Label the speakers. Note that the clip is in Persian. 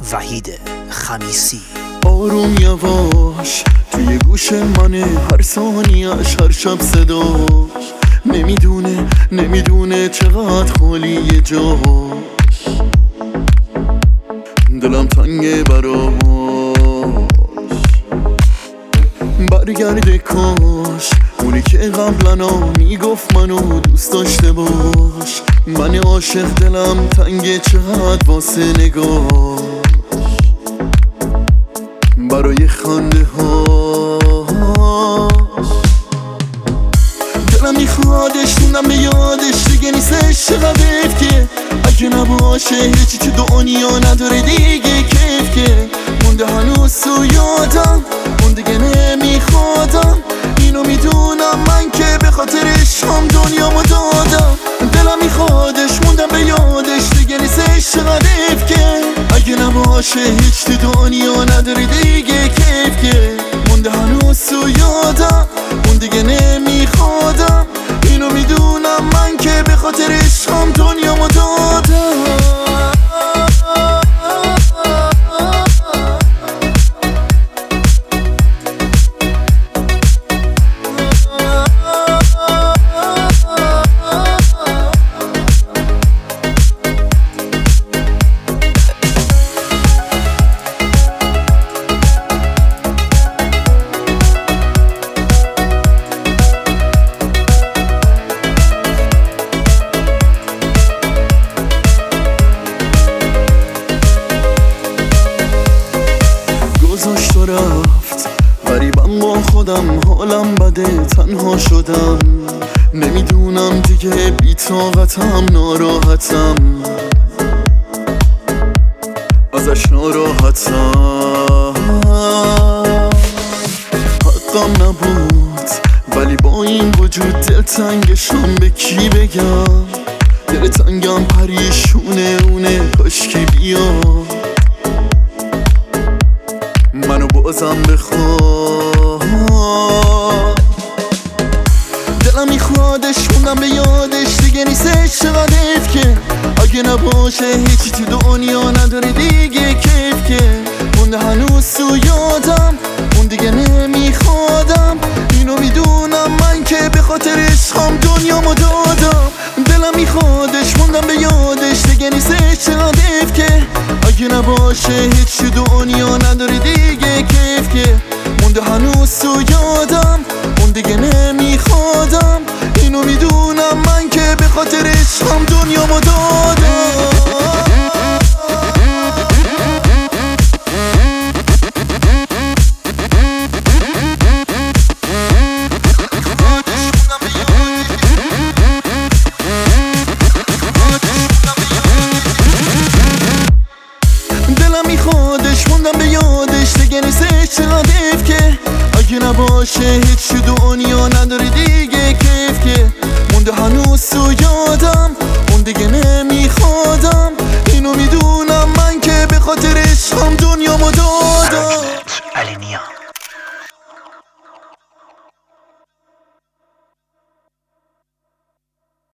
Speaker 1: وحید خمیسی.
Speaker 2: آروم یواش توی گوش منه، هر ثانیه‌اش هر شب صداش. نمیدونه چقدر خالیه جاش. دلم تنگه براش، برگرده کاش اونی که قبلنا میگفت منو دوست داشته باش. من عاشق دلم تنگه چقدر واسه نگاش، برای خنده هاش. دلم میخوادش، موندم به یادش، دیگه نیستش چقدر حیف که اگه نباشه هیچی تو دنیا نداره دیگه کیف که. مونده هنوز تو یادم، اون دیگه نمیخوادم. اینو میدونم من که به خاطرش هم دنیامو دادم. دلم میخوادش، موندم به یادش، دیگه نیستش چقدر حیف که اگه نباشه هیچ تو دنیا نداره دیگه کیف که. مونده هنوز تو یادم، اون دیگه نمیخوادم. اینو میدونم من که به خاطرش هم دنیامو دادم. گذاشت و رفت، غریبم با خودم، حالم بده تنها شدم. نمیدونم دیگه بی‌طاقتم، ناراحتم ازش، ناراحتم. حقم نبود ولی با این وجود دلتنگشم به کی بگم. دلتنگم پریشونه اونه، کاشکی بیاد منو بازم بخواد. دلم میخوادش، موندم به یادش، دیگه نیستش چقدر حیف که اگه نباشه هیچی تو دنیا نداره دیگه کیف که. مونده هنوز تو یادم، اون دیگه نمیخوادم. اینو میدونم من که به خاطرش هم دنیامو دادم. دلم میخوادش، موندم به یادش، دیگه نیستش چقدر حیف که اگه نباشه هیچ تو دنیا نداره دیگه کیف که. مونده هنوز تو یادم، اون دیگه نمیخوادم. اینو میدونم من که به خاطرش هم دنیامو دادم. دلم میخوادش، موندم به یادش، دیگه نیستش چقدر حیف که اگه نباشه هیچ تو دنیا نداره دیگه کیف که. مونده هنوز تو یادم، اون دیگه نمیخوادم.